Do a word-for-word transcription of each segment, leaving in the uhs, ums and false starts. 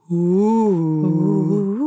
Uh.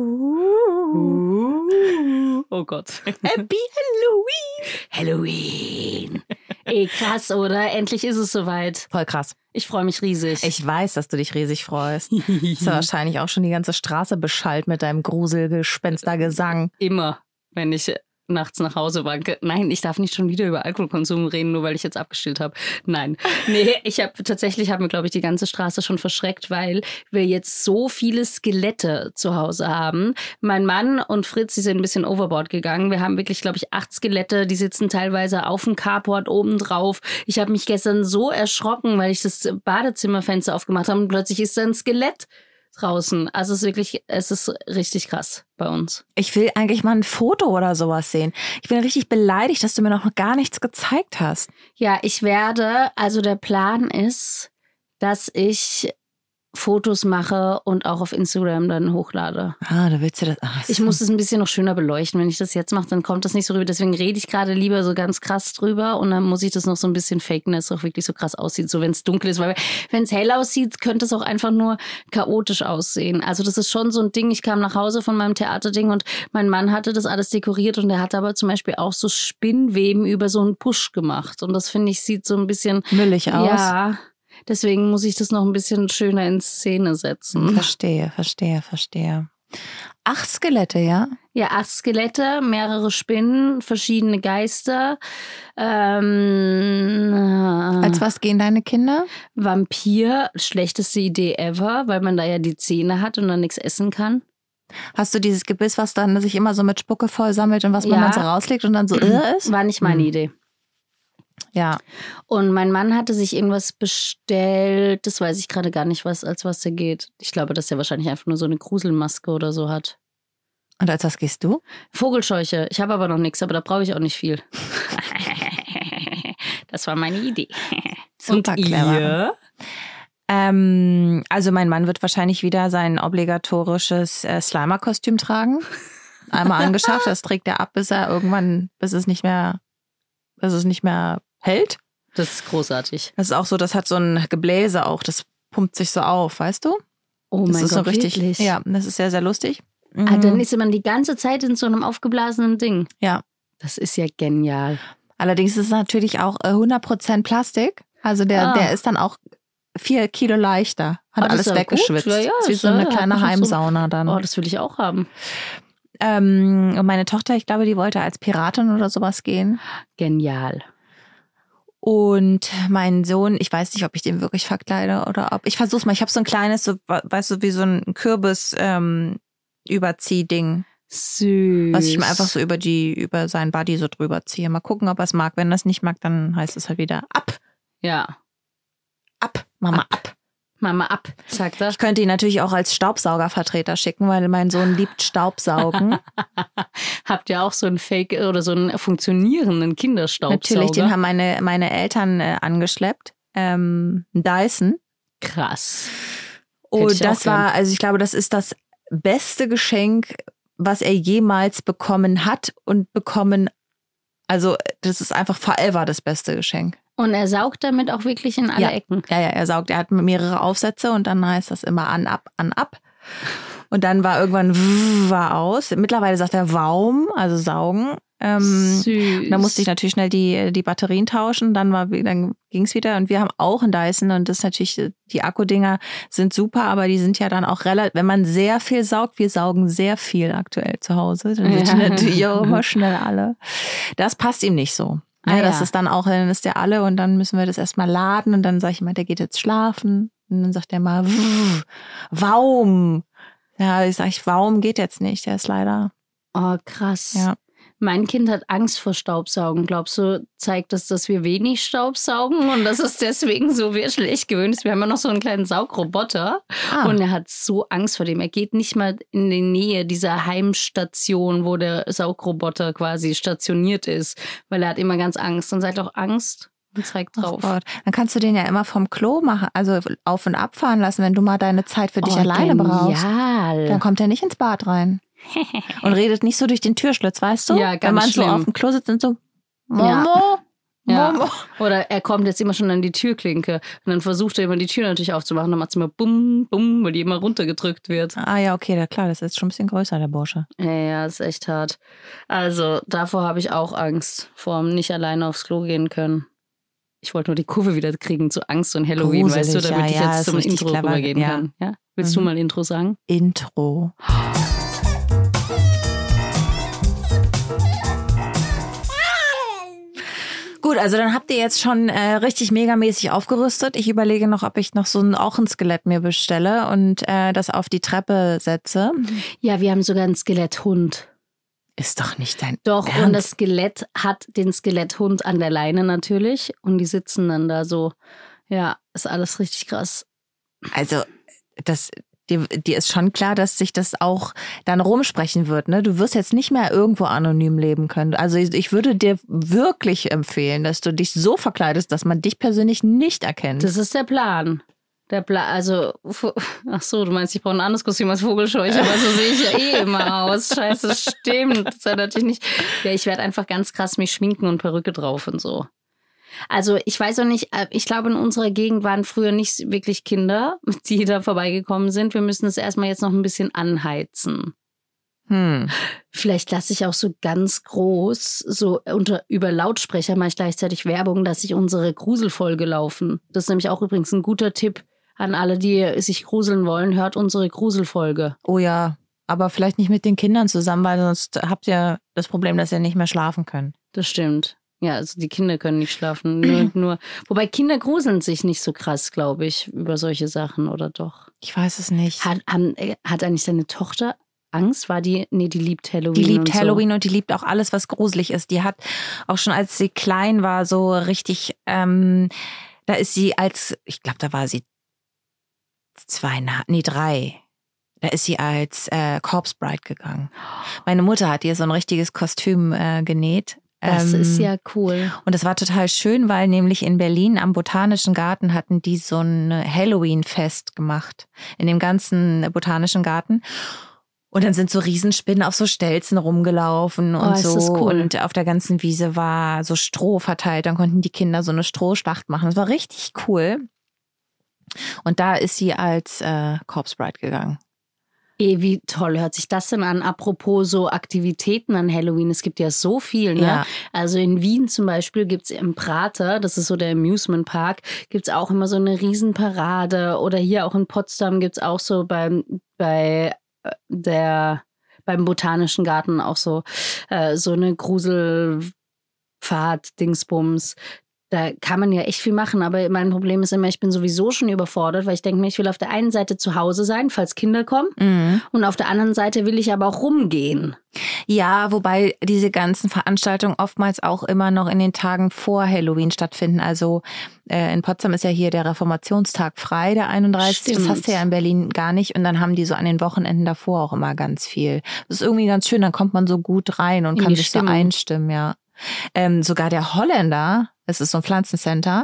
Uh. Oh Gott. Happy Halloween. Halloween. Ey, krass, oder? Endlich ist es soweit. Voll krass. Ich freue mich riesig. Ich weiß, dass du dich riesig freust. Ist ja wahrscheinlich auch schon die ganze Straße beschallt mit deinem Gruselgespenstergesang. Immer, wenn ich nachts nach Hause wanke. Nein, ich darf nicht schon wieder über Alkoholkonsum reden, nur weil ich jetzt abgestillt habe. Nein, nee, ich habe tatsächlich, haben wir, glaube ich, die ganze Straße schon verschreckt, weil wir jetzt so viele Skelette zu Hause haben. Mein Mann und Fritz, die sind ein bisschen overboard gegangen. Wir haben wirklich, glaube ich, acht Skelette, die sitzen teilweise auf dem Carport oben drauf. Ich habe mich gestern so erschrocken, weil ich das Badezimmerfenster aufgemacht habe und plötzlich ist da ein Skelett draußen. Also es ist wirklich, es ist richtig krass bei uns. Ich will eigentlich mal ein Foto oder sowas sehen. Ich bin richtig beleidigt, dass du mir noch gar nichts gezeigt hast. Ja, ich werde, also der Plan ist, dass ich Fotos mache und auch auf Instagram dann hochlade. Ah, da willst du das. Ach, so. Ich muss es ein bisschen noch schöner beleuchten. Wenn ich das jetzt mache, dann kommt das nicht so rüber. Deswegen rede ich gerade lieber so ganz krass drüber und dann muss ich das noch so ein bisschen faken, dass es auch wirklich so krass aussieht, so wenn es dunkel ist. Weil wenn es hell aussieht, könnte es auch einfach nur chaotisch aussehen. Also das ist schon so ein Ding. Ich kam nach Hause von meinem Theaterding und mein Mann hatte das alles dekoriert und der hat aber zum Beispiel auch so Spinnweben über so einen Pusch gemacht. Und das finde ich, sieht so ein bisschen müllig aus. Ja. Deswegen muss ich das noch ein bisschen schöner in Szene setzen. Verstehe, verstehe, verstehe. Acht Skelette, ja? Ja, acht Skelette, mehrere Spinnen, verschiedene Geister. Ähm, Als was gehen deine Kinder? Vampir, schlechteste Idee ever, weil man da ja die Zähne hat und dann nichts essen kann. Hast du dieses Gebiss, was dann sich immer so mit Spucke voll sammelt und was man ja. dann so rauslegt und dann so irre ist? War nicht meine hm. Idee. Ja. Und mein Mann hatte sich irgendwas bestellt, das weiß ich gerade gar nicht, was als was er geht. Ich glaube, dass er wahrscheinlich einfach nur so eine Gruselmaske oder so hat. Und als was gehst du? Vogelscheuche. Ich habe aber noch nichts, aber da brauche ich auch nicht viel. Das war meine Idee. Super Und clever. Ihr? Ähm, also mein Mann wird wahrscheinlich wieder sein obligatorisches äh, Slimer-Kostüm tragen. Einmal angeschafft, das trägt er ab, bis er irgendwann, bis es nicht mehr, bis es nicht mehr hält. Das ist großartig. Das ist auch so, das hat so ein Gebläse auch, das pumpt sich so auf, weißt du? Oh das mein ist Gott, so richtig, wirklich? Ja, das ist sehr, sehr lustig. Mhm. Ah, dann ist man die ganze Zeit in so einem aufgeblasenen Ding. Ja. Das ist ja genial. Allerdings ist es natürlich auch hundert Prozent Plastik. Also der, ah. der ist dann auch vier Kilo leichter. Hat oh, alles weggeschwitzt. Ja, ja, das ist wie so eine kleine Heimsauna dann. Oh, das will ich auch haben. Ähm, und meine Tochter, ich glaube, die wollte als Piratin oder sowas gehen. Genial. Und mein Sohn, ich weiß nicht, ob ich den wirklich verkleide oder ob. Ich versuch's mal. Ich habe so ein kleines, so, weißt du, wie so ein Kürbis-Überziehding. Ähm, Süß. Was ich mir einfach so über die, über seinen Body so drüber ziehe. Mal gucken, ob er es mag. Wenn er es nicht mag, dann heißt es halt wieder ab. Ja. Ab, Mama, ab. ab. Mama, ab, sagt er. Ich könnte ihn natürlich auch als Staubsaugervertreter schicken, weil mein Sohn liebt Staubsaugen. Habt ihr auch so einen Fake oder so einen funktionierenden Kinderstaubsauger? Natürlich, den haben meine, meine Eltern äh, angeschleppt. Ähm, Dyson. Krass. Und das war, also ich glaube, das ist das beste Geschenk, was er jemals bekommen hat und bekommen, also das ist einfach forever das beste Geschenk. Und er saugt damit auch wirklich in alle ja. Ecken? Ja, ja, er saugt. Er hat mehrere Aufsätze und dann heißt das immer an, ab, an, ab. Und dann war irgendwann war aus. Mittlerweile sagt er Waum, also saugen. Ähm, Süß. Dann musste ich natürlich schnell die, die Batterien tauschen. Dann, war, dann ging es wieder. Und wir haben auch einen Dyson. Und das ist natürlich, die Akkudinger sind super, aber die sind ja dann auch relativ, wenn man sehr viel saugt, wir saugen sehr viel aktuell zu Hause. Dann sind ja. die natürlich auch immer schnell alle. Das passt ihm nicht so. Ja, ah, das ja. ist dann auch, dann ist der alle und dann müssen wir das erstmal laden und dann sage ich immer, der geht jetzt schlafen. Und dann sagt er mal, Waum. Ja, ich sage, Waum geht jetzt nicht, der ist leider. Oh, krass. Ja. Mein Kind hat Angst vor Staubsaugen. Glaubst du, zeigt das, dass wir wenig Staubsaugen und dass es deswegen so wir schlecht gewöhnt ist? Wir haben ja noch so einen kleinen Saugroboter ah. und er hat so Angst vor dem. Er geht nicht mal in die Nähe dieser Heimstation, wo der Saugroboter quasi stationiert ist, weil er hat immer ganz Angst. Dann seid doch Angst und zeigt drauf. Oh, dann kannst du den ja immer vom Klo machen, also auf- und abfahren lassen, wenn du mal deine Zeit für dich oh, alleine genial. brauchst. Dann kommt er nicht ins Bad rein. Und redet nicht so durch den Türschlitz, weißt du? Ja, ganz Wenn man schlimm. so auf dem Klo sitzt und so, Momo, Ja. Ja. Momo. Oder er kommt jetzt immer schon an die Türklinke und dann versucht er immer die Tür natürlich aufzumachen, dann macht es immer bum, bum, weil die immer runtergedrückt wird. Ah ja, okay, da, klar, das ist schon ein bisschen größer, der Bursche. Ja, ja, ist echt hart. Also davor habe ich auch Angst, vor dem nicht alleine aufs Klo gehen können. Ich wollte nur die Kurve wieder kriegen zu Angst und Halloween, Gruselig, weißt du, damit ja, ich ja, jetzt ist zum richtig Intro clever, rübergehen ja. kann. Ja? Willst Mhm. du mal Intro sagen? Intro. Gut, also dann habt ihr jetzt schon äh, richtig megamäßig aufgerüstet. Ich überlege noch, ob ich noch so ein, auch ein Skelett mir bestelle und äh, das auf die Treppe setze. Ja, wir haben sogar einen Skeletthund. Ist doch nicht dein Doch, Ernst. und das Skelett hat den Skeletthund an der Leine natürlich und die sitzen dann da so. Ja, ist alles richtig krass. Also, das, dir, dir ist schon klar, dass sich das auch dann rumsprechen wird, ne? Du wirst jetzt nicht mehr irgendwo anonym leben können. Also ich, ich würde dir wirklich empfehlen, dass du dich so verkleidest, dass man dich persönlich nicht erkennt. Das ist der Plan. Der Plan, also, ach so, du meinst, ich brauche ein anderes Kostüm als Vogelscheuche, aber so sehe ich ja eh immer aus. Scheiße, stimmt. Das ist ja natürlich nicht. Ja, ich werde einfach ganz krass mich schminken und Perücke drauf und so. Also ich weiß auch nicht, ich glaube in unserer Gegend waren früher nicht wirklich Kinder, die da vorbeigekommen sind. Wir müssen es erstmal jetzt noch ein bisschen anheizen. Hm. Vielleicht lasse ich auch so ganz groß, so unter über Lautsprecher mache ich gleichzeitig Werbung, dass ich unsere Gruselfolge laufen. Das ist nämlich auch übrigens ein guter Tipp an alle, die sich gruseln wollen. Hört unsere Gruselfolge. Oh ja, aber vielleicht nicht mit den Kindern zusammen, weil sonst habt ihr das Problem, dass ihr nicht mehr schlafen könnt. Das stimmt. Ja, also die Kinder können nicht schlafen. Nur, nur, wobei Kinder gruseln sich nicht so krass, glaube ich, über solche Sachen, oder doch? Ich weiß es nicht. Hat, haben, hat eigentlich deine Tochter Angst? War die, nee, die liebt Halloween. Die liebt und Halloween so. und die liebt auch alles, was gruselig ist. Die hat auch schon, als sie klein war, so richtig, ähm, da ist sie als, ich glaube, da war sie zwei, nee, drei. Da ist sie als äh, Corpse Bride gegangen. Meine Mutter hat ihr so ein richtiges Kostüm äh, genäht. Das ähm, ist ja cool. Und das war total schön, weil nämlich in Berlin am Botanischen Garten hatten die so ein Halloween-Fest gemacht. In dem ganzen Botanischen Garten. Und dann sind so Riesenspinnen auf so Stelzen rumgelaufen und Oh, ist so. das cool. Und auf der ganzen Wiese war so Stroh verteilt. Dann konnten die Kinder so eine Strohschlacht machen. Das war richtig cool. Und da ist sie als äh, Corpse Bride gegangen. Eh, wie toll hört sich das denn an? Apropos so Aktivitäten an Halloween, es gibt ja so viel, ne? Ja. Also in Wien zum Beispiel gibt's im Prater, das ist so der Amusement Park, gibt's auch immer so eine Riesenparade. Oder hier auch in Potsdam gibt's auch so beim, bei äh, der, beim Botanischen Garten auch so, äh, so eine Gruselfahrt, Dingsbums. Da kann man ja echt viel machen, aber mein Problem ist immer, ich bin sowieso schon überfordert, weil ich denke mir, ich will auf der einen Seite zu Hause sein, falls Kinder kommen, Mhm. und auf der anderen Seite will ich aber auch rumgehen. Ja, wobei diese ganzen Veranstaltungen oftmals auch immer noch in den Tagen vor Halloween stattfinden. Also äh, in Potsdam ist ja hier der Reformationstag frei, der einunddreißigste. Das Stimmt. hast du ja in Berlin gar nicht. Und dann haben die so an den Wochenenden davor auch immer ganz viel. Das ist irgendwie ganz schön, dann kommt man so gut rein und In kann die sich Stimmung. so einstimmen, ja. Ähm, sogar der Holländer, es ist so ein Pflanzencenter,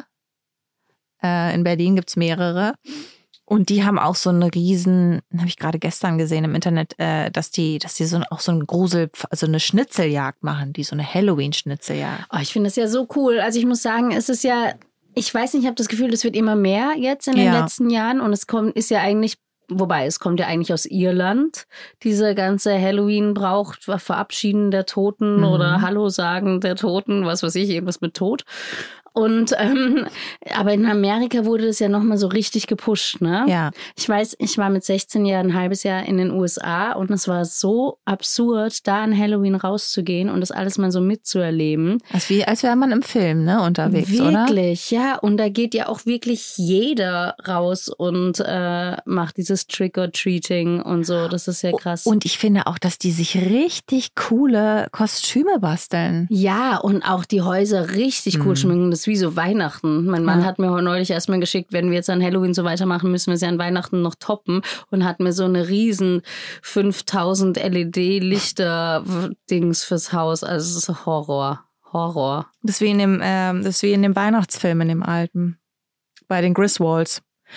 äh, in Berlin gibt's mehrere. Und die haben auch so eine riesen, habe ich gerade gestern gesehen im Internet, äh, dass die, dass die so auch so ein Grusel, also eine Schnitzeljagd machen, die so eine Halloween-Schnitzeljagd. Oh, ich finde das ja so cool. Also ich muss sagen, es ist ja, ich weiß nicht, ich habe das Gefühl, es wird immer mehr jetzt in den Ja. letzten Jahren und es kommt, ist ja eigentlich, wobei es kommt ja eigentlich aus Irland, diese ganze Halloween-Brauch, Verabschieden der Toten Mhm. oder Hallo sagen der Toten, was weiß ich, irgendwas mit Tod. Und ähm, aber in Amerika wurde das ja nochmal so richtig gepusht, ne? Ja. Ich weiß, ich war mit sechzehn Jahren ein halbes Jahr in den U S A und es war so absurd, da an Halloween rauszugehen und das alles mal so mitzuerleben. Als, wie, als wäre man im Film, ne, unterwegs, oder? Wirklich, ja. Und da geht ja auch wirklich jeder raus und äh, macht dieses Trick-or-Treating und so. Das ist ja krass. Und ich finde auch, dass die sich richtig coole Kostüme basteln. ja, und auch die Häuser richtig cool Mhm. schmücken. Das ist wie so Weihnachten. Mein Mann Ja. hat mir neulich erstmal geschickt, wenn wir jetzt an Halloween so weitermachen, müssen wir es ja an Weihnachten noch toppen. Und hat mir so eine riesen fünftausend L E D-Lichter-Dings fürs Haus. Also es ist Horror. Horror. Das ist wie in dem, ähm, das ist wie in dem Weihnachtsfilm, in dem alten. Bei den Griswolds.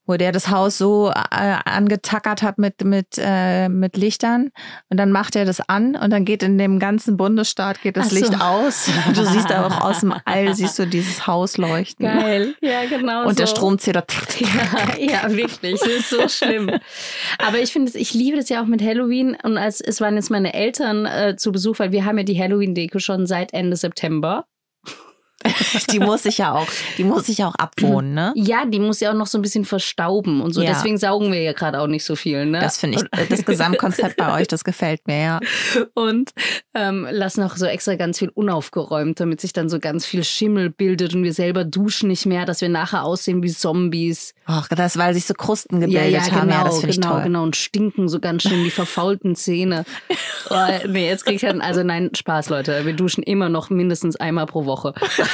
wo der das Haus so äh, angetackert hat mit, mit, äh, mit Lichtern. Und dann macht er das an und dann geht in dem ganzen Bundesstaat geht das Ach so. Licht aus. Du siehst aber auch aus dem All, siehst du dieses Haus leuchten. Geil, ja genau Und so. der Stromzähler. Ja, ja, wirklich, das ist so schlimm. Aber ich finde, ich liebe das ja auch mit Halloween. Und als es waren jetzt meine Eltern äh, zu Besuch, weil wir haben ja die Halloween-Deko schon seit Ende September. Die muss sich ja auch, die muss sich auch abwohnen, ne? Ja, die muss ja auch noch so ein bisschen verstauben und so. Ja. Deswegen saugen wir ja gerade auch nicht so viel, ne? Das finde ich, das Gesamtkonzept bei euch, das gefällt mir, ja. Und ähm, lassen auch so extra ganz viel unaufgeräumt, damit sich dann so ganz viel Schimmel bildet und wir selber duschen nicht mehr, dass wir nachher aussehen wie Zombies. Ach, das, weil sich so Krusten gebildet ja, ja, haben. genau, Ja, das finde ich genau, toll. genau. Und stinken so ganz schön, die verfaulten Zähne. Oh, nee, jetzt krieg ich dann, also nein, Spaß, Leute. Wir duschen immer noch mindestens einmal pro Woche.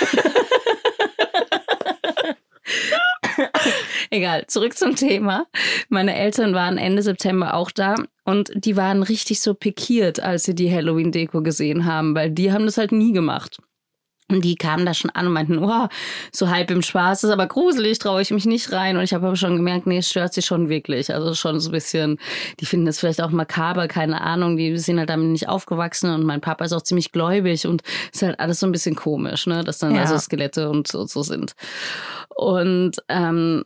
Egal, zurück zum Thema. Meine Eltern waren Ende September auch da und die waren richtig so pikiert, als sie die Halloween-Deko gesehen haben, weil die haben das halt nie gemacht. Und die kamen da schon an und meinten, oh, so halb im Spaß, das ist aber gruselig, traue ich mich nicht rein. Und ich habe aber schon gemerkt, nee, es stört sie schon wirklich. Also schon so ein bisschen, die finden das vielleicht auch makaber, keine Ahnung, die sind halt damit nicht aufgewachsen. Und mein Papa ist auch ziemlich gläubig und ist halt alles so ein bisschen komisch, ne, dass dann Ja. also Skelette und so, so sind. Und ähm,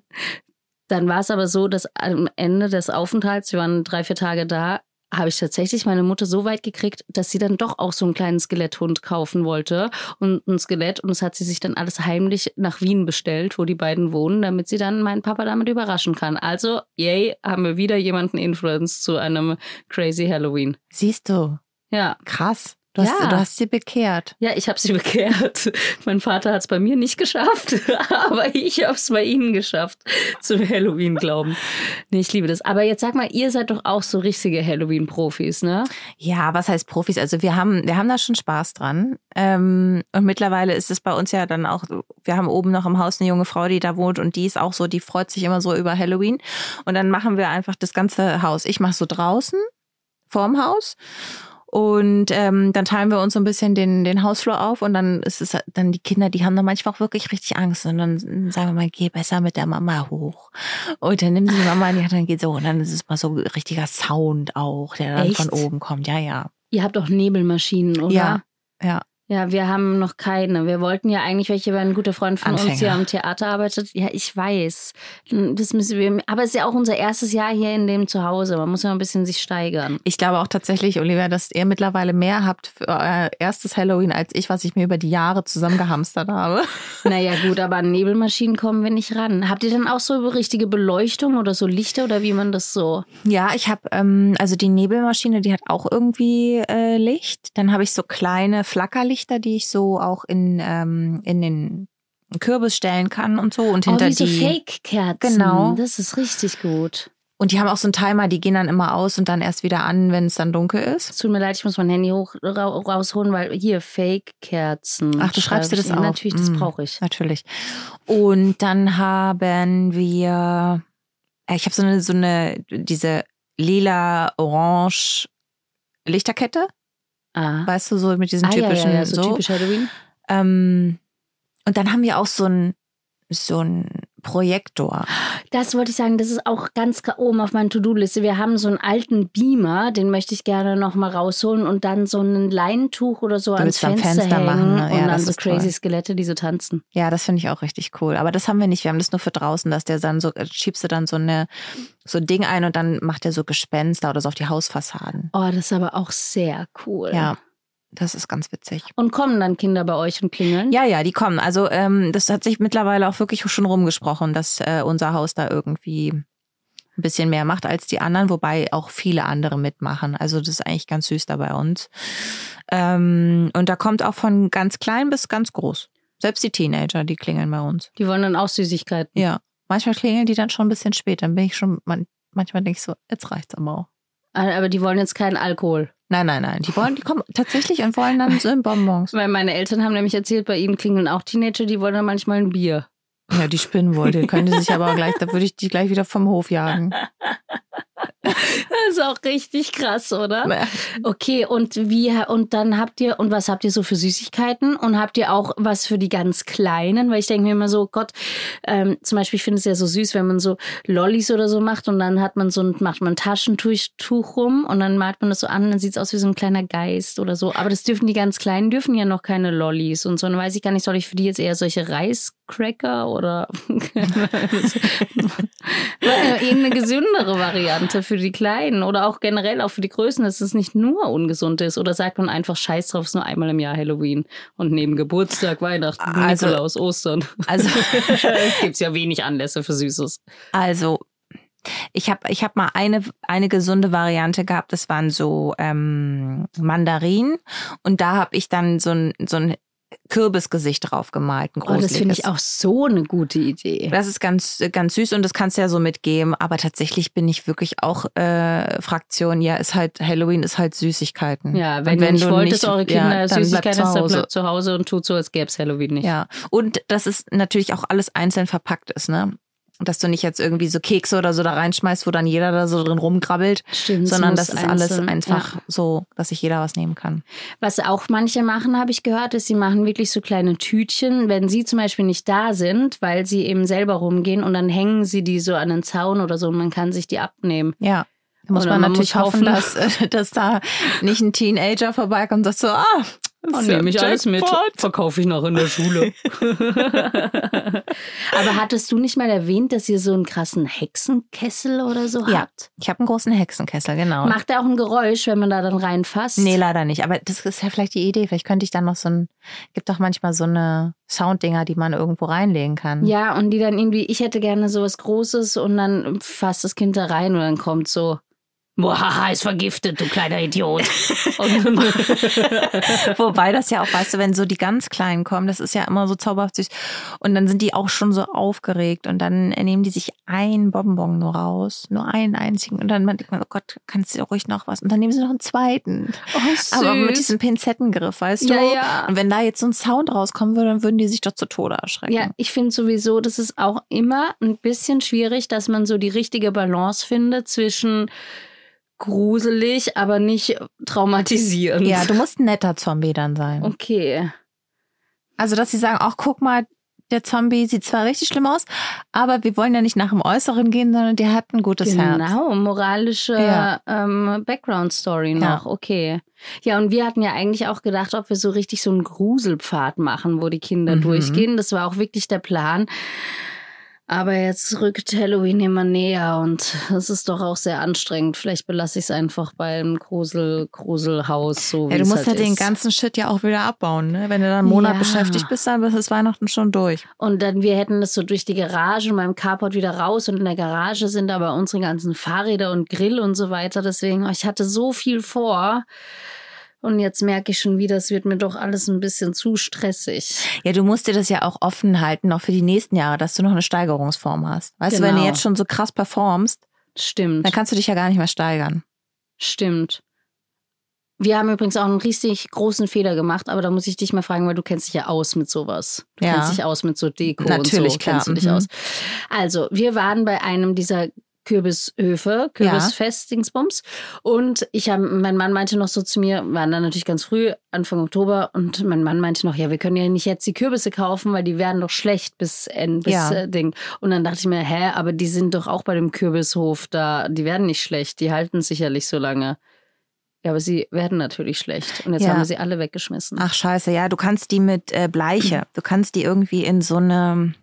dann war es aber so, dass am Ende des Aufenthalts, wir waren drei, vier Tage da, habe ich tatsächlich meine Mutter so weit gekriegt, dass sie dann doch auch so einen kleinen Skeletthund kaufen wollte und ein Skelett. Und das hat sie sich dann alles heimlich nach Wien bestellt, wo die beiden wohnen, damit sie dann meinen Papa damit überraschen kann. Also, yay, haben wir wieder jemanden influenced zu einem crazy Halloween. Siehst du, Ja. krass. Du hast, Ja. du hast sie bekehrt. Ja, ich habe sie bekehrt. Mein Vater hat es bei mir nicht geschafft, aber ich habe es bei ihnen geschafft, zum Halloween-Glauben. Nee, ich liebe das. Aber jetzt sag mal, ihr seid doch auch so richtige Halloween-Profis, ne? Ja, was heißt Profis? Also wir haben, wir haben da schon Spaß dran. Ähm, und mittlerweile ist es bei uns ja dann auch, wir haben oben noch im Haus eine junge Frau, die da wohnt und die ist auch so, die freut sich immer so über Halloween. Und dann machen wir einfach das ganze Haus. Ich mache so draußen, vorm Haus. Und ähm, dann teilen wir uns so ein bisschen den, den Hausflur auf und dann ist es dann die Kinder, die haben dann manchmal auch wirklich richtig Angst und dann sagen wir mal, geh besser mit der Mama hoch. Und dann nimmt sie die Mama in die Hand und dann geht so und dann ist es mal so richtiger Sound auch, der dann Echt? von oben kommt. Ja, ja. Ihr habt auch Nebelmaschinen, oder? Ja, ja. Ja, wir haben noch keine. Wir wollten ja eigentlich welche, weil ein guter Freund von Anfänger. uns hier am Theater arbeitet. Ja, ich weiß. Das müssen wir. Aber es ist ja auch unser erstes Jahr hier in dem Zuhause. Man muss ja ein bisschen sich steigern. Ich glaube auch tatsächlich, Olivia, dass ihr mittlerweile mehr habt für euer erstes Halloween als ich, was ich mir über die Jahre zusammengehamstert habe. Naja, gut, aber an Nebelmaschinen kommen wir nicht ran. Habt ihr dann auch so richtige Beleuchtung oder so Lichter oder wie man das so? Ja, ich habe, ähm, also die Nebelmaschine, die hat auch irgendwie äh, Licht. Dann habe ich so kleine Flackerlichter, die ich so auch in, ähm, in den Kürbis stellen kann und so. Und hinter oh, wie so die. Fake-Kerzen. Genau. Das ist richtig gut. Und die haben auch so einen Timer, die gehen dann immer aus und dann erst wieder an, wenn es dann dunkel ist. Es tut mir leid, ich muss mein Handy hoch, ra rausholen, weil hier Fake-Kerzen. Ach, du schreibst dir das Ja, auf? natürlich, das Mm, brauche ich. Natürlich. Und dann haben wir, äh, ich habe so eine, so eine, diese lila-orange Lichterkette. Ah. Weißt du, so mit diesen Ah, ja, typischen, ja, ja, so, so. typisch Halloween. Ähm, und dann haben wir auch so ein, so ein Projektor. Das wollte ich sagen, das ist auch ganz oben auf meiner To-Do-Liste. Wir haben so einen alten Beamer, den möchte ich gerne noch mal rausholen und dann so ein Leintuch oder so Du ans willst am Fenster, Fenster hängen machen, ne? Ja, und dann das so ist crazy toll. Skelette, die so tanzen. Ja, das finde ich auch richtig cool. Aber das haben wir nicht. Wir haben das nur für draußen, dass der dann so, schiebst du dann so eine, so ein Ding ein und dann macht der so Gespenster oder so auf die Hausfassaden. Oh, das ist aber auch sehr cool. Ja, das ist ganz witzig. Und kommen dann Kinder bei euch und klingeln? Ja, ja, die kommen. Also ähm, das hat sich mittlerweile auch wirklich schon rumgesprochen, dass äh, unser Haus da irgendwie ein bisschen mehr macht als die anderen, wobei auch viele andere mitmachen. Also das ist eigentlich ganz süß da bei uns. Ähm, und da kommt auch von ganz klein bis ganz groß. Selbst die Teenager, die klingeln bei uns. Die wollen dann auch Süßigkeiten. Ja, manchmal klingeln die dann schon ein bisschen spät. Dann bin ich schon, man, manchmal denke ich so, jetzt reicht's aber auch. Aber die wollen jetzt keinen Alkohol. Nein, nein, nein. Die wollen, die kommen tatsächlich und wollen dann so in Bonbons. Weil meine Eltern haben nämlich erzählt, bei ihnen klingeln auch Teenager, die wollen dann manchmal ein Bier. Ja, die spinnen wohl. Die können die sich aber auch gleich, da würde ich die gleich wieder vom Hof jagen. Das ist auch richtig krass, oder? Ja. Okay, und wie und dann habt ihr und was habt ihr so für Süßigkeiten und habt ihr auch was für die ganz Kleinen? Weil ich denke mir immer so, Gott, ähm, zum Beispiel ich finde es ja so süß, wenn man so Lollis oder so macht und dann hat man so ein, macht man ein Taschentuch rum und dann malt man das so an, dann sieht es aus wie so ein kleiner Geist oder so. Aber das dürfen die ganz Kleinen dürfen ja noch keine Lollis und so. Dann weiß ich gar nicht, soll ich für die jetzt eher solche Reiscracker oder irgendeine gesündere Variante für die Kleinen oder auch generell auch für die Größen, dass es nicht nur ungesund ist? Oder sagt man einfach Scheiß drauf, es ist nur einmal im Jahr Halloween und neben Geburtstag, Weihnachten, also, Nikolaus, Ostern. Also gibt es ja wenig Anlässe für Süßes. Also ich habe ich hab mal eine, eine gesunde Variante gehabt, das waren so ähm, Mandarinen und da habe ich dann so ein, so ein Kürbisgesicht drauf gemalt. Ein oh, das finde ich auch so eine gute Idee. Das ist ganz, ganz süß und das kannst du ja so mitgeben. Aber tatsächlich bin ich wirklich auch äh, Fraktion, ja, ist halt, Halloween ist halt Süßigkeiten. Ja, wenn, wenn du nicht wollt, dass eure Kinder ja, Süßigkeiten essen, dann bleibt zu Hause und tut so, als gäbe es Halloween nicht. Ja, und dass es natürlich auch alles einzeln verpackt ist, ne? Dass du nicht jetzt irgendwie so Kekse oder so da reinschmeißt, wo dann jeder da so drin rumgrabbelt, Stimmt, sondern das ist einzeln, alles einfach ja. so, dass sich jeder was nehmen kann. Was auch manche machen, habe ich gehört, ist, sie machen wirklich so kleine Tütchen, wenn sie zum Beispiel nicht da sind, weil sie eben selber rumgehen und dann hängen sie die so an den Zaun oder so und man kann sich die abnehmen. Ja. Da muss man, man natürlich muss hoffen, dass, dass da nicht ein Teenager vorbeikommt und sagt so, ah, oh, nehme ich alles mit, verkaufe ich noch in der Schule. Aber hattest du nicht mal erwähnt, dass ihr so einen krassen Hexenkessel oder so ja, habt? Ich habe einen großen Hexenkessel, genau. Macht der auch ein Geräusch, wenn man da dann reinfasst? Nee, leider nicht. Aber das ist ja vielleicht die Idee. Vielleicht könnte ich dann noch so ein, gibt doch manchmal so eine Sounddinger, die man irgendwo reinlegen kann. Ja, und die dann irgendwie, ich hätte gerne sowas Großes und dann fasst das Kind da rein und dann kommt so, boah, ist vergiftet, du kleiner Idiot. Wobei das ja auch, weißt du, wenn so die ganz Kleinen kommen, das ist ja immer so zauberhaft süß. Und dann sind die auch schon so aufgeregt und dann nehmen die sich einen Bonbon nur raus, nur einen einzigen. Und dann denkt man, oh Gott, kannst du ruhig noch was? Und dann nehmen sie noch einen zweiten. Oh, süß. Aber mit diesem Pinzettengriff, weißt du? Ja, ja. Und wenn da jetzt so ein Sound rauskommen würde, dann würden die sich doch zu Tode erschrecken. Ja, ich finde sowieso, das ist auch immer ein bisschen schwierig, dass man so die richtige Balance findet zwischen gruselig, aber nicht traumatisierend. Ja, du musst ein netter Zombie dann sein. Okay. Also, dass sie sagen, ach, guck mal, der Zombie sieht zwar richtig schlimm aus, aber wir wollen ja nicht nach dem Äußeren gehen, sondern der hat ein gutes genau, Herz. Genau, moralische ja. ähm, Background-Story noch. Ja. Okay. Ja, und wir hatten ja eigentlich auch gedacht, ob wir so richtig so einen Gruselpfad machen, wo die Kinder mhm. durchgehen. Das war auch wirklich der Plan. Aber jetzt rückt Halloween immer näher und das ist doch auch sehr anstrengend. Vielleicht belasse ich es einfach beim Grusel, Gruselhaus, so wie ja, du es musst halt ja den ist. ganzen Shit ja auch wieder abbauen, ne? Wenn du dann einen Monat Ja. beschäftigt bist, dann ist Weihnachten schon durch. Und dann, wir hätten das so durch die Garage und beim Carport wieder raus und in der Garage sind aber unsere ganzen Fahrräder und Grill und so weiter. Deswegen, ich hatte so viel vor. Und jetzt merke ich schon wieder, es wird mir doch alles ein bisschen zu stressig. Ja, du musst dir das ja auch offen halten, auch für die nächsten Jahre, dass du noch eine Steigerungsform hast. Weißt Genau. du, wenn du jetzt schon so krass performst, Stimmt. dann kannst du dich ja gar nicht mehr steigern. Stimmt. Wir haben übrigens auch einen richtig großen Fehler gemacht, aber da muss ich dich mal fragen, weil du kennst dich ja aus mit sowas. Du ja. kennst dich aus mit so Deko Natürlich, und so. klar. Kennst du dich mhm. aus. Also, wir waren bei einem dieser Kürbishöfe, Kürbisfest-Dingsbums. Und ich habe, mein Mann meinte noch so zu mir, waren dann natürlich ganz früh, Anfang Oktober, und mein Mann meinte noch, ja, wir können ja nicht jetzt die Kürbisse kaufen, weil die werden doch schlecht bis Ende, bis Ja. äh, Ding. Und dann dachte ich mir, hä, aber die sind doch auch bei dem Kürbishof da, die werden nicht schlecht, die halten sicherlich so lange. Ja, aber sie werden natürlich schlecht. Und jetzt Ja. haben wir sie alle weggeschmissen. Ach scheiße, ja, du kannst die mit äh, Bleiche, du kannst die irgendwie in so eine...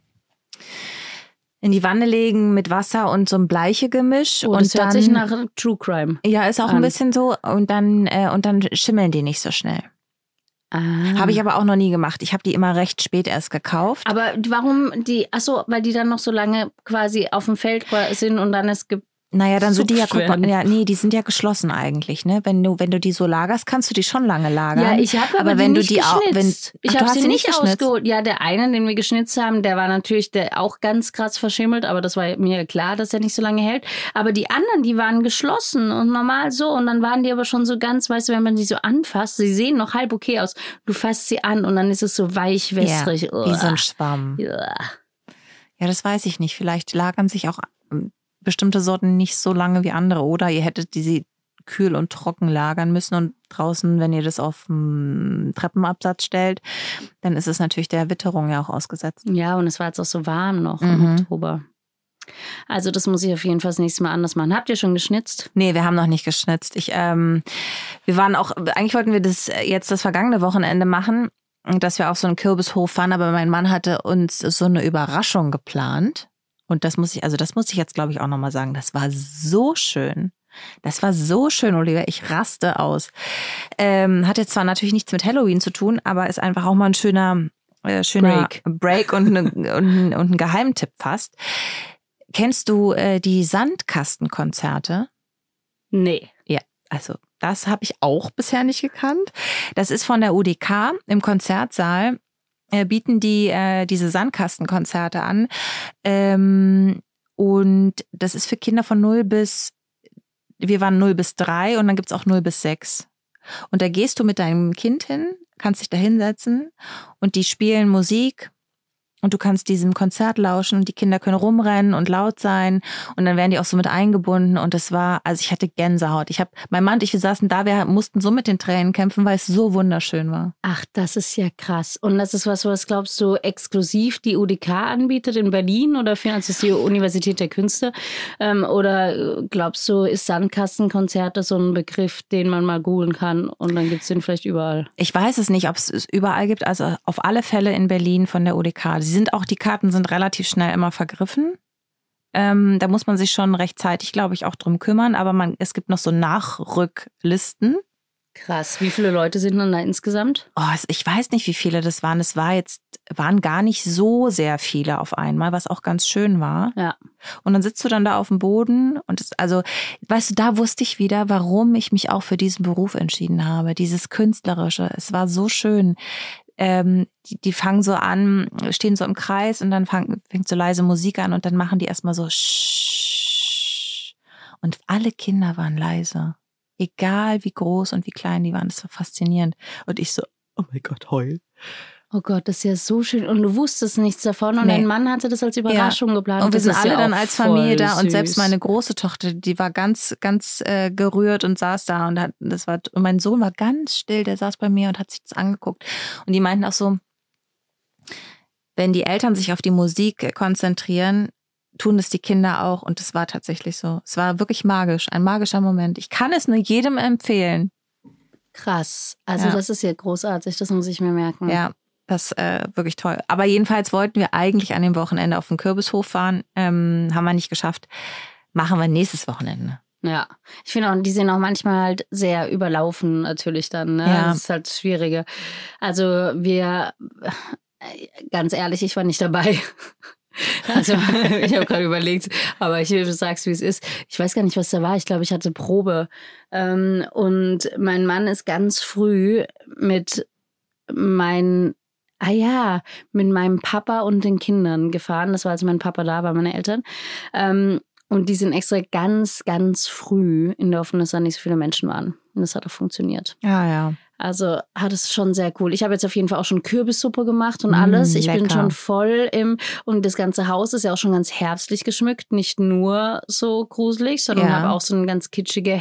in die Wanne legen mit Wasser und so ein Bleiche-Gemisch. Oh, und das hört dann, sich nach True Crime. Ja, ist auch an. ein bisschen so. Und dann, äh, und dann schimmeln die nicht so schnell. Ah. Habe ich aber auch noch nie gemacht. Ich habe die immer recht spät erst gekauft. Aber warum die, ach so, weil die dann noch so lange quasi auf dem Feld sind und dann es gibt. Naja, dann sind die ja, guck Zupfschweren. mal, ja, nee, die sind ja geschlossen eigentlich, ne? Wenn du, wenn du die so lagerst, kannst du die schon lange lagern. Ja, ich habe aber, aber die wenn du nicht die auch, wenn, geschnitzt. ach, Ich du habe hast sie die nicht geschnitzt? ausgeholt. Ja, der eine, den wir geschnitzt haben, der war natürlich der auch ganz krass verschimmelt, aber das war mir klar, dass er nicht so lange hält. Aber die anderen, die waren geschlossen und normal so und dann waren die aber schon so ganz, weißt du, wenn man die so anfasst, sie sehen noch halb okay aus. Du fasst sie an und dann ist es so weich, wässrig. Ja, wie so ein Schwamm. Ja. Ja, das weiß ich nicht. Vielleicht lagern sich auch bestimmte Sorten nicht so lange wie andere. Oder ihr hättet diese kühl und trocken lagern müssen und draußen, wenn ihr das auf dem Treppenabsatz stellt, dann ist es natürlich der Witterung ja auch ausgesetzt. Ja, und es war jetzt auch so warm noch Mhm. im Oktober. Also das muss ich auf jeden Fall das nächste Mal anders machen. Habt ihr schon geschnitzt? Nee, wir haben noch nicht geschnitzt. Ich, ähm, wir waren auch, eigentlich wollten wir das jetzt das vergangene Wochenende machen, dass wir auf so einen Kürbishof fahren, aber mein Mann hatte uns so eine Überraschung geplant. Und das muss ich, also das muss ich jetzt, glaube ich, auch nochmal sagen. Das war so schön. Das war so schön, Olivia. Ich raste aus. Ähm, hat jetzt zwar natürlich nichts mit Halloween zu tun, aber ist einfach auch mal ein schöner, äh, schöner Break, Break und, ne, und, und ein Geheimtipp fast. Kennst du äh, die Sandkastenkonzerte? Nee. Ja, also das habe ich auch bisher nicht gekannt. Das ist von der U D K im Konzertsaal. Äh, bieten die äh, diese Sandkastenkonzerte an. Ähm, und das ist für Kinder von null bis Wir waren null bis drei und dann gibt's auch null bis sechs. Und da gehst du mit deinem Kind hin, kannst dich da hinsetzen und die spielen Musik und du kannst diesem Konzert lauschen und die Kinder können rumrennen und laut sein und dann werden die auch so mit eingebunden und das war, also ich hatte Gänsehaut. Ich habe, mein Mann und ich, wir saßen da, wir mussten so mit den Tränen kämpfen, weil es so wunderschön war. Ach, das ist ja krass. Und das ist was, was glaubst du exklusiv die U D K anbietet in Berlin oder finanziert es die Universität der Künste? Ähm, oder glaubst du, ist Sandkastenkonzerte so ein Begriff, den man mal googeln kann und dann gibt es den vielleicht überall? Ich weiß es nicht, ob es überall gibt, also auf alle Fälle in Berlin von der U D K. Sie sind auch, die Karten sind relativ schnell immer vergriffen. Ähm, da muss man sich schon rechtzeitig, glaube ich, auch drum kümmern. Aber man, es gibt noch so Nachrücklisten. Krass. Wie viele Leute sind denn da insgesamt? Oh, ich weiß nicht, wie viele das waren. Es war jetzt, waren gar nicht so sehr viele auf einmal, was auch ganz schön war. Ja. Und dann sitzt du dann da auf dem Boden und es, also, weißt du, da wusste ich wieder, warum ich mich auch für diesen Beruf entschieden habe. Dieses Künstlerische. Es war so schön. Ähm, die, die fangen so an, stehen so im Kreis und dann fang, fängt so leise Musik an und dann machen die erstmal so Sch. Und alle Kinder waren leise. Egal wie groß und wie klein die waren. Das war faszinierend. Und ich so, oh mein Gott, heul. Oh Gott, das ist ja so schön. Und du wusstest nichts davon und Nee. dein Mann hatte das als Überraschung Ja. geplant. Und wir Das sind ist alle ja dann auch als Familie voll da und süß. selbst meine große Tochter, die war ganz, ganz äh, gerührt und saß da und hat, das war, und mein Sohn war ganz still, der saß bei mir und hat sich das angeguckt. Und die meinten auch so, wenn die Eltern sich auf die Musik konzentrieren, tun es die Kinder auch. Und es war tatsächlich so. Es war wirklich magisch, ein magischer Moment. Ich kann es nur jedem empfehlen. Krass. Also Ja. das ist ja großartig, das muss ich mir merken. Ja, das äh, wirklich toll. Aber jedenfalls wollten wir eigentlich an dem Wochenende auf den Kürbishof fahren. Ähm, haben wir nicht geschafft. Machen wir nächstes Wochenende. Ja, ich finde auch, die sind auch manchmal halt sehr überlaufen natürlich dann. Ne? Ja. Das ist halt das Schwierige. Also wir, ganz ehrlich, ich war nicht dabei. Also ich habe gerade überlegt, aber ich sag's, wie es ist. Ich weiß gar nicht, was da war. Ich glaube, ich hatte Probe. Ähm, und mein Mann ist ganz früh mit meinen, ah ja, mit meinem Papa und den Kindern gefahren. Das war, als mein Papa da war, meine Eltern. Ähm, und die sind extra ganz, ganz früh in der Hoffnung, dass da nicht so viele Menschen waren. Und das hat auch funktioniert. Ja, ja. Also hat es schon sehr cool. Ich habe jetzt auf jeden Fall auch schon Kürbissuppe gemacht und alles. Mm, ich bin lecker. schon voll im, und das ganze Haus ist ja auch schon ganz herbstlich geschmückt. Nicht nur so gruselig, sondern Ja. habe auch so eine ganz kitschige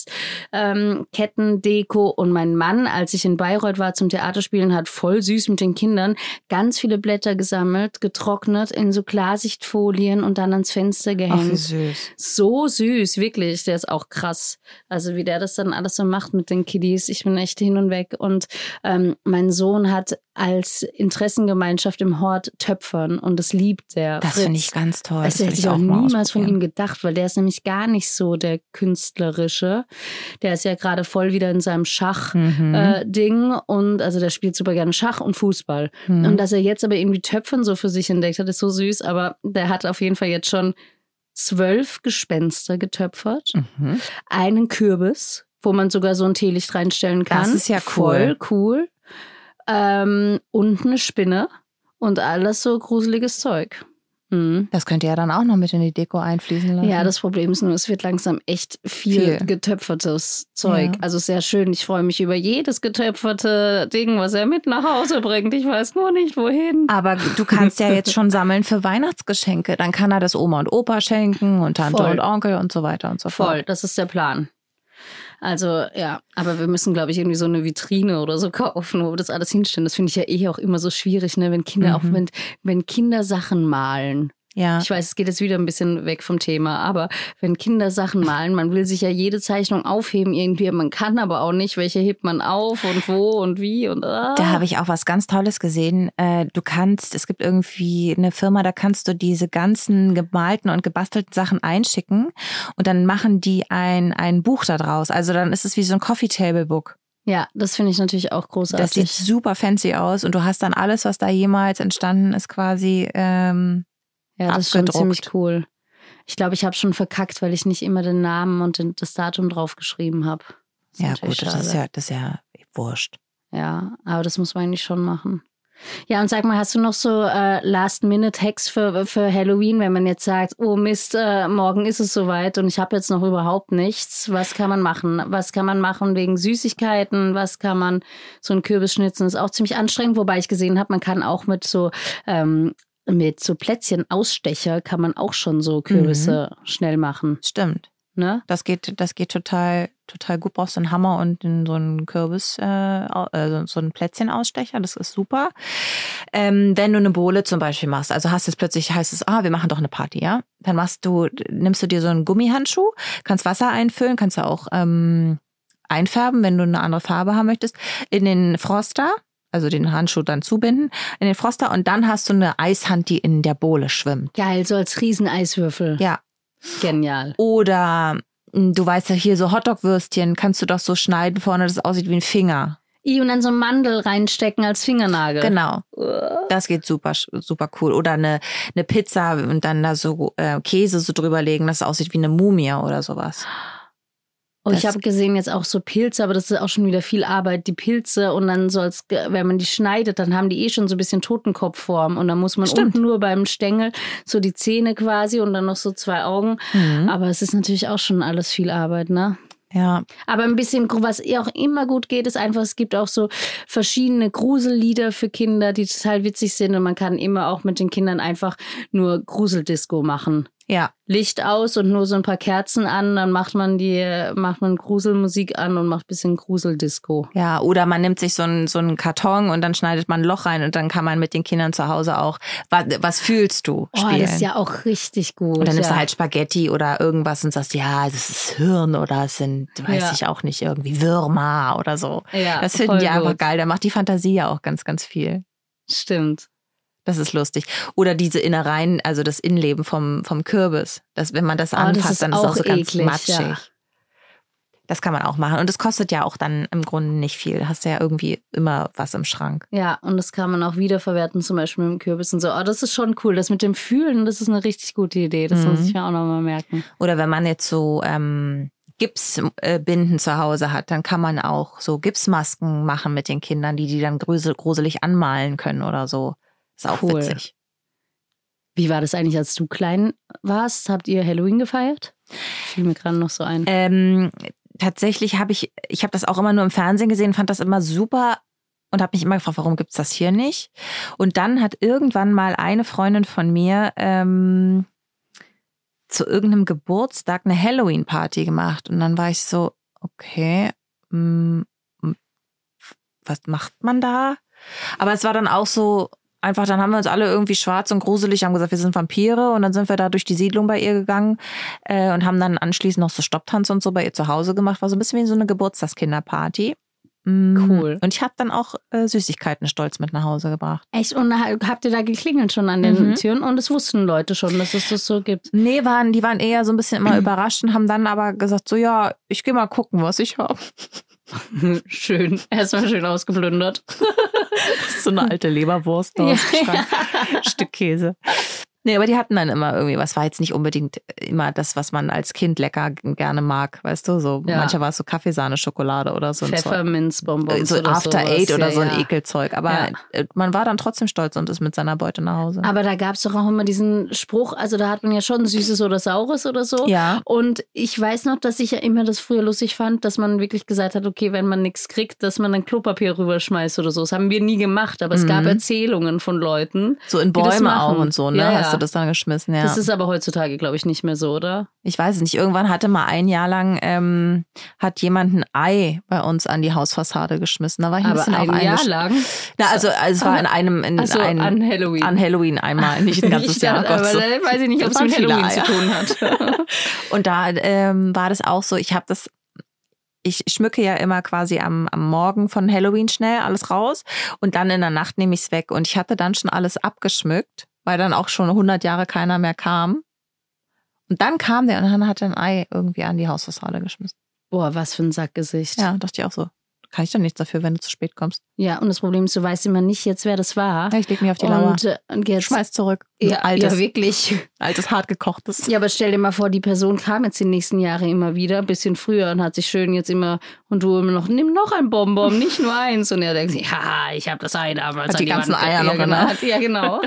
Herbstkettendeko. Und mein Mann, als ich in Bayreuth war zum Theaterspielen, hat voll süß mit den Kindern ganz viele Blätter gesammelt, getrocknet in so Klarsichtfolien und dann ans Fenster Ach, gehängt. wie süß. So süß, wirklich. Der ist auch krass. Also wie der das dann alles so macht mit den Kiddies. Ich bin echt hin und weg. Und ähm, mein Sohn hat als Interessengemeinschaft im Hort Töpfern und das liebt er. Das finde ich ganz toll. Das, Das will hätte ich ich auch mal niemals von ausprobieren. ihm gedacht, weil der ist nämlich gar nicht so der Künstlerische. Der ist ja gerade voll wieder in seinem Schach-Ding Mhm. äh, Ding und also der spielt super gerne Schach und Fußball. Mhm. Und dass er jetzt aber irgendwie Töpfern so für sich entdeckt hat, ist so süß, aber der hat auf jeden Fall jetzt schon zwölf Gespenster getöpfert, Mhm. einen Kürbis, wo man sogar so ein Teelicht reinstellen kann. Das ist ja Voll cool. Ähm, und eine Spinne und alles so gruseliges Zeug. Mhm. Das könnt ihr ja dann auch noch mit in die Deko einfließen lassen. Ja, das Problem ist nur, es wird langsam echt viel, viel. getöpfertes Zeug. Ja. Also sehr schön. Ich freue mich über jedes getöpferte Ding, was er mit nach Hause bringt. Ich weiß nur nicht, wohin. Aber du kannst ja jetzt schon sammeln für Weihnachtsgeschenke. Dann kann er das Oma und Opa schenken und Tante Voll. und Onkel und so weiter und so fort. Voll, das ist der Plan. Also ja, aber wir müssen, glaube ich, irgendwie so eine Vitrine oder so kaufen, wo wir das alles hinstellen. Das finde ich ja eh auch immer so schwierig, ne? Wenn Kinder, mhm. auch wenn, wenn Kinder Sachen malen. Ja. Ich weiß, es geht jetzt wieder ein bisschen weg vom Thema, aber wenn Kinder Sachen malen, man will sich ja jede Zeichnung aufheben irgendwie, man kann aber auch nicht, welche hebt man auf und wo und wie und ah. Da habe ich auch was ganz Tolles gesehen. Du kannst, es gibt irgendwie eine Firma, da kannst du diese ganzen gemalten und gebastelten Sachen einschicken und dann machen die ein, ein Buch da draus. Also dann ist es wie so ein Coffee-Table-Book. Ja, das finde ich natürlich auch großartig. Das sieht super fancy aus und du hast dann alles, was da jemals entstanden ist, quasi ähm, ja, das ist schon ziemlich cool. Ich glaube, ich habe schon verkackt, weil ich nicht immer den Namen und den, das Datum draufgeschrieben habe. Ja gut, das ist ja, das ist ja wurscht. Ja, aber das muss man eigentlich schon machen. Ja, und sag mal, hast du noch so äh, Last-Minute-Hacks für, für Halloween, wenn man jetzt sagt, oh Mist, äh, morgen ist es soweit und ich habe jetzt noch überhaupt nichts. Was kann man machen? Was kann man machen wegen Süßigkeiten? Was kann man, so ein Kürbisschnitzen ist auch ziemlich anstrengend, wobei ich gesehen habe, man kann auch mit so... Ähm, Mit so Plätzchen-Ausstecher kann man auch schon so Kürbisse mhm. schnell machen. Stimmt. Ne? Das geht, das geht total, total gut. Brauchst du einen Hammer und so einen Kürbis, äh, also so einen Plätzchen-Ausstecher. Das ist super. Ähm, wenn du eine Bowle zum Beispiel machst, also hast es plötzlich, heißt es, ah, wir machen doch eine Party, ja? Dann machst du, nimmst du dir so einen Gummihandschuh, kannst Wasser einfüllen, kannst du auch ähm, einfärben, wenn du eine andere Farbe haben möchtest, in den Froster. Also den Handschuh dann zubinden in den Froster und dann hast du eine Eishand, die in der Bowle schwimmt. Geil, so als Rieseneiswürfel. Ja. Genial. Oder du weißt ja hier so Hotdog-Würstchen, kannst du doch so schneiden vorne, dass es aussieht wie ein Finger. I, und dann so einen Mandel reinstecken als Fingernagel. Genau. Das geht super, super cool. Oder eine, eine Pizza und dann da so äh, Käse so drüber legen, dass es aussieht wie eine Mumie oder sowas. Oh, ich habe gesehen jetzt auch so Pilze, aber das ist auch schon wieder viel Arbeit, die Pilze. Und dann soll's, wenn man die schneidet, dann haben die eh schon so ein bisschen Totenkopfform. Und dann muss man Stimmt. unten nur beim Stängel so die Zähne quasi und dann noch so zwei Augen. Mhm. Aber es ist natürlich auch schon alles viel Arbeit, ne? Ja. Aber ein bisschen, was auch immer gut geht, ist einfach, es gibt auch so verschiedene Grusellieder für Kinder, die total witzig sind. Und man kann immer auch mit den Kindern einfach nur Gruseldisco machen. Ja. Licht aus und nur so ein paar Kerzen an, dann macht man die, macht man Gruselmusik an und macht ein bisschen Gruseldisco. Ja, oder man nimmt sich so einen, so einen Karton und dann schneidet man ein Loch rein und dann kann man mit den Kindern zu Hause auch, was, was fühlst du, spielen. Oh, das ist ja auch richtig gut. Und dann nimmst ja. du halt Spaghetti oder irgendwas und sagst, ja, das ist Hirn oder es sind, weiß ja. ich auch nicht, irgendwie Würmer oder so. Ja, das finden die einfach geil. Da macht die Fantasie ja auch ganz, ganz viel. Stimmt. Das ist lustig. Oder diese Innereien, also das Innenleben vom, vom Kürbis. Das, wenn man das oh, anfasst, das ist dann ist es auch so eklig, ganz matschig. Ja. Das kann man auch machen. Und es kostet ja auch dann im Grunde nicht viel. Hast ja irgendwie immer was im Schrank. Ja, und das kann man auch wiederverwerten, zum Beispiel mit dem Kürbis und so. Oh, das ist schon cool. Das mit dem Fühlen, das ist eine richtig gute Idee. Das mhm. muss ich mir auch nochmal merken. Oder wenn man jetzt so ähm, Gipsbinden zu Hause hat, dann kann man auch so Gipsmasken machen mit den Kindern, die die dann grusel, gruselig anmalen können oder so. Ist auch cool. witzig. Wie war das eigentlich, als du klein warst? Habt ihr Halloween gefeiert? Fiel mir gerade noch so ein. Ähm, tatsächlich habe ich, ich habe das auch immer nur im Fernsehen gesehen, fand das immer super und habe mich immer gefragt, warum gibt's das hier nicht? Und dann hat irgendwann mal eine Freundin von mir ähm, zu irgendeinem Geburtstag eine Halloween-Party gemacht. Und dann war ich so, okay, mh, was macht man da? Aber es war dann auch so, einfach, dann haben wir uns alle irgendwie schwarz und gruselig, haben gesagt, wir sind Vampire und dann sind wir da durch die Siedlung bei ihr gegangen äh, und haben dann anschließend noch so Stopptanz und so bei ihr zu Hause gemacht. War so ein bisschen wie so eine Geburtstagskinderparty. Mm. Cool. Und ich habe dann auch äh, Süßigkeiten stolz mit nach Hause gebracht. Echt? Und habt ihr da geklingelt schon an den mhm. Türen? Und es wussten Leute schon, dass es das so gibt? Nee, waren, die waren eher so ein bisschen immer überrascht und haben dann aber gesagt, so ja, ich gehe mal gucken, was ich habe. Schön. Erstmal schön ausgeplündert. So eine alte Leberwurst aus dem Schrank. Stück Käse. Nee, aber die hatten dann immer irgendwie, was war jetzt nicht unbedingt immer das, was man als Kind lecker gerne mag, weißt du, so Ja. mancher war es so Kaffeesahne-Schokolade oder so ein Zeug. Pfefferminzbonbons So oder After sowas. Eight oder ja, so ein ja. Ekelzeug, aber Ja. man war dann trotzdem stolz und ist mit seiner Beute nach Hause. Aber da gab es doch auch immer diesen Spruch, also da hat man ja schon Süßes oder Saures oder so. Ja. Und ich weiß noch, dass ich ja immer das früher lustig fand, dass man wirklich gesagt hat, okay, wenn man nichts kriegt, dass man dann Klopapier rüberschmeißt oder so. Das haben wir nie gemacht, aber es Mhm. gab Erzählungen von Leuten, So in die das Bäume auch machen. und so, ne? Ja, ja. Hast du das dann geschmissen, ja. Das ist aber heutzutage, glaube ich, nicht mehr so, oder? Ich weiß es nicht. Irgendwann hatte mal ein Jahr lang, ähm, hat jemand ein Ei bei uns an die Hausfassade geschmissen. Da war ich ein Aber bisschen ein auch Jahr eingesch- lang? Na, also, also es war in einem, in Ach so, ein, an Halloween. An Halloween einmal, nicht ein ganzes Ich Jahr. dachte, Gott, aber so. da weiß ich nicht, ob Das es mit waren viele Halloween zu Eier. tun hat. Und da ähm, war das auch so, ich habe das, ich schmücke ja immer quasi am, am Morgen von Halloween schnell alles raus und dann in der Nacht nehme ich es weg. Und ich hatte dann schon alles abgeschmückt, weil dann auch schon hundert Jahre keiner mehr kam. Und dann kam der und dann hat er ein Ei irgendwie an die Hausfassade geschmissen. Boah, was für ein Sackgesicht. Ja, dachte ich auch so. Kann ich doch nichts dafür, wenn du zu spät kommst. Ja, und das Problem ist, du weißt immer nicht jetzt, wer das war. Ja, ich leg mich auf die Lauer. Und, äh, und jetzt, Schmeiß zurück. ja, altes, ja, wirklich. altes, hartgekochtes. Ja, aber stell dir mal vor, die Person kam jetzt die nächsten Jahre immer wieder, ein bisschen früher und hat sich schön jetzt immer, und du immer noch, nimm noch ein Bonbon, nicht nur eins. Und er denkt sich, haha, ich habe das Ei damals. Hat die ganzen Wand Eier ge- noch ja, in genau. der- Hat- Ja, genau.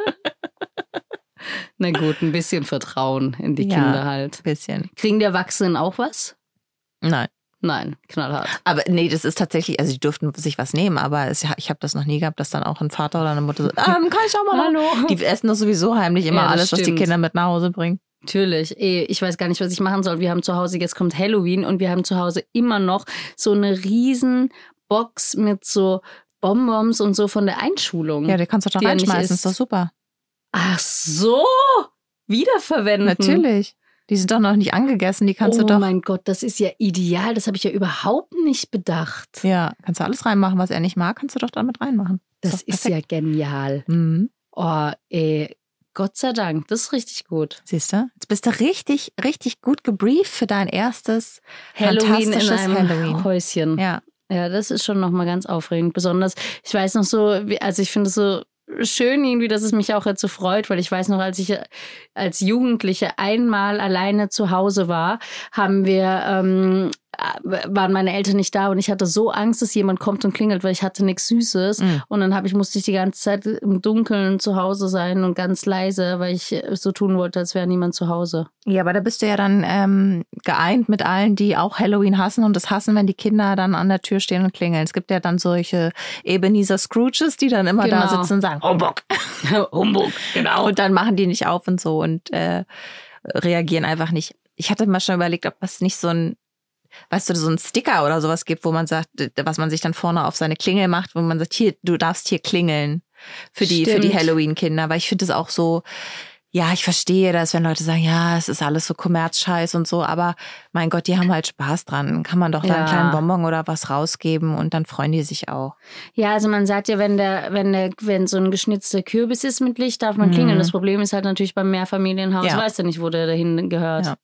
Na gut, ein bisschen Vertrauen in die Ja. Kinder halt. Bisschen. Kriegen die Erwachsenen auch was? Nein. Nein, knallhart. Aber nee, das ist tatsächlich, also die dürften sich was nehmen, aber es, ich habe das noch nie gehabt, dass dann auch ein Vater oder eine Mutter so, ähm, kann ich auch mal. Hallo. Die essen doch sowieso heimlich immer Ja, das alles, was die stimmt. Kinder mit nach Hause bringen. Natürlich. Eh, Ich weiß gar nicht, was ich machen soll. Wir haben zu Hause, jetzt kommt Halloween und wir haben zu Hause immer noch so eine riesen Box mit so Bonbons und so von der Einschulung. Ja, die kannst du doch Die ja nicht reinschmeißen, isst. ist doch super. Ach so, wiederverwenden. Natürlich. Die sind doch noch nicht angegessen, die kannst oh du doch. mein Gott, das ist ja ideal. Das habe ich ja überhaupt nicht bedacht. Ja, kannst du alles reinmachen, was er nicht mag, kannst du doch damit reinmachen. Das doch ist perfekt. ja genial. Mhm. Oh, ey, Gott sei Dank, das ist richtig gut. Siehst du? Jetzt bist du richtig, richtig gut gebrieft für dein erstes Halloween in fantastisches einem Halloween. Häuschen. Ja. Ja, das ist schon nochmal ganz aufregend. Besonders, ich weiß noch so, wie- also ich finde es so schön irgendwie, dass es mich auch jetzt so freut, weil ich weiß noch, als ich als Jugendliche einmal alleine zu Hause war, haben wir, ähm, waren meine Eltern nicht da und ich hatte so Angst, dass jemand kommt und klingelt, weil ich hatte nichts Süßes. Mhm. Und dann habe ich, musste ich die ganze Zeit im Dunkeln zu Hause sein und ganz leise, weil ich so tun wollte, als wäre niemand zu Hause. Ja, aber da bist du ja dann ähm, geeint mit allen, die auch Halloween hassen und das hassen, wenn die Kinder dann an der Tür stehen und klingeln. Es gibt ja dann solche Ebenezer Scrooges, die dann immer da Genau. sitzen und sagen, Humbug. Humbug, genau. Und dann machen die nicht auf und so und äh, reagieren einfach nicht. Ich hatte mal schon überlegt, ob es nicht so ein, weißt du, so ein Sticker oder sowas gibt, wo man sagt, was man sich dann vorne auf seine Klingel macht, wo man sagt, hier, du darfst hier klingeln für die, für die Stimmt. Halloween-Kinder. Weil ich finde das auch so, ja, ich verstehe das, wenn Leute sagen, ja, es ist alles so Kommerzscheiß und so, aber mein Gott, die haben halt Spaß dran. Dann kann man doch da Ja. einen kleinen Bonbon oder was rausgeben und dann freuen die sich auch. Ja, also man sagt ja, wenn der, wenn der, wenn so ein geschnitzter Kürbis ist mit Licht, darf man klingeln. Mhm. Das Problem ist halt natürlich beim Mehrfamilienhaus, Ja. weißt du nicht, wo der dahin gehört. Ja.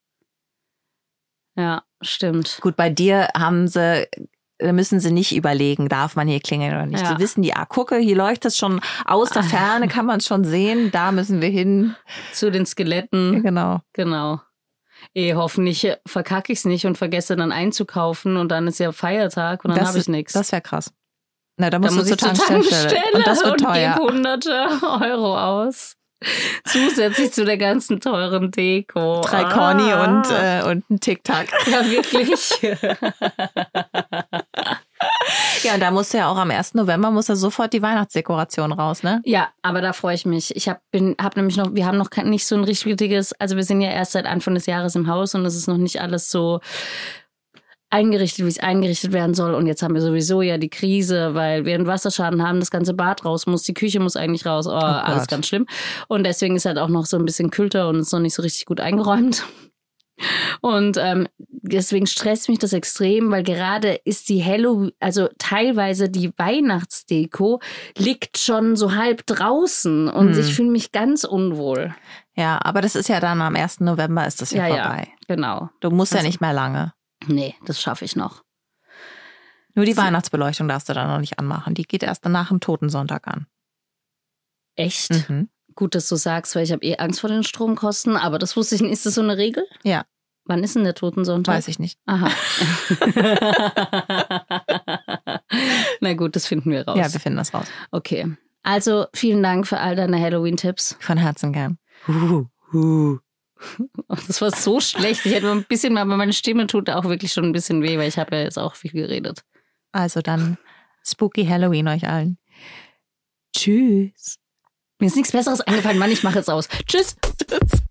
Ja, stimmt. Gut, bei dir haben sie, da müssen sie nicht überlegen, darf man hier klingeln oder nicht. Ja. Die wissen, die, ah, gucke, hier leuchtet es schon aus der Ferne, kann man es schon sehen, da müssen wir hin. Zu den Skeletten. Genau. Genau. Eh, hoffentlich verkacke ich es nicht und vergesse dann einzukaufen und dann ist ja Feiertag und dann habe ich nichts. Das wäre krass. Na, da Da musst muss du ich zur zur Tankstelle. Tankstelle Und das wird und teuer. gebe hunderte Euro aus. Zusätzlich zu der ganzen teuren Deko. Drei Ah. Corny und, äh, und ein Tic-Tac. Ja, wirklich. Ja, und da musst du ja auch am ersten November muss ja sofort die Weihnachtsdekoration raus, ne? Ja, aber da freue ich mich. Ich habe hab nämlich noch, wir haben noch kein, nicht so ein richtiges, also wir sind ja erst seit Anfang des Jahres im Haus und es ist noch nicht alles so eingerichtet, wie es eingerichtet werden soll. Und jetzt haben wir sowieso ja die Krise, weil wir einen Wasserschaden haben, das ganze Bad raus muss, die Küche muss eigentlich raus. Oh, alles Gott. ganz schlimm. Und deswegen ist halt auch noch so ein bisschen Külter und ist noch nicht so richtig gut eingeräumt. Und ähm, deswegen stresst mich das extrem, weil gerade ist die Halloween, also teilweise die Weihnachtsdeko liegt schon so halb draußen und Hm. ich fühle mich ganz unwohl. Ja, aber das ist ja dann am ersten November ist das ja, Ja, ja. vorbei. Genau. Du musst ja Also- nicht mehr lange. Nee, das schaffe ich noch. Nur die Sie- Weihnachtsbeleuchtung darfst du dann noch nicht anmachen. Die geht erst nach dem Totensonntag an. Echt? Mhm. Gut, dass du sagst, weil ich habe eh Angst vor den Stromkosten, aber das wusste ich nicht. Ist das so eine Regel? Ja. Wann ist denn der Totensonntag? Weiß ich nicht. Aha. Na gut, das finden wir raus. Ja, wir finden das raus. Okay. Also vielen Dank für all deine Halloween-Tipps. Von Herzen gern. Das war so schlecht. Ich hätte mal ein bisschen mal, aber meine Stimme tut auch wirklich schon ein bisschen weh, weil ich habe ja jetzt auch viel geredet. Also dann Spooky Halloween euch allen. Tschüss. Mir ist nichts Besseres eingefallen. Mann, ich mache jetzt aus. Tschüss. Tschüss.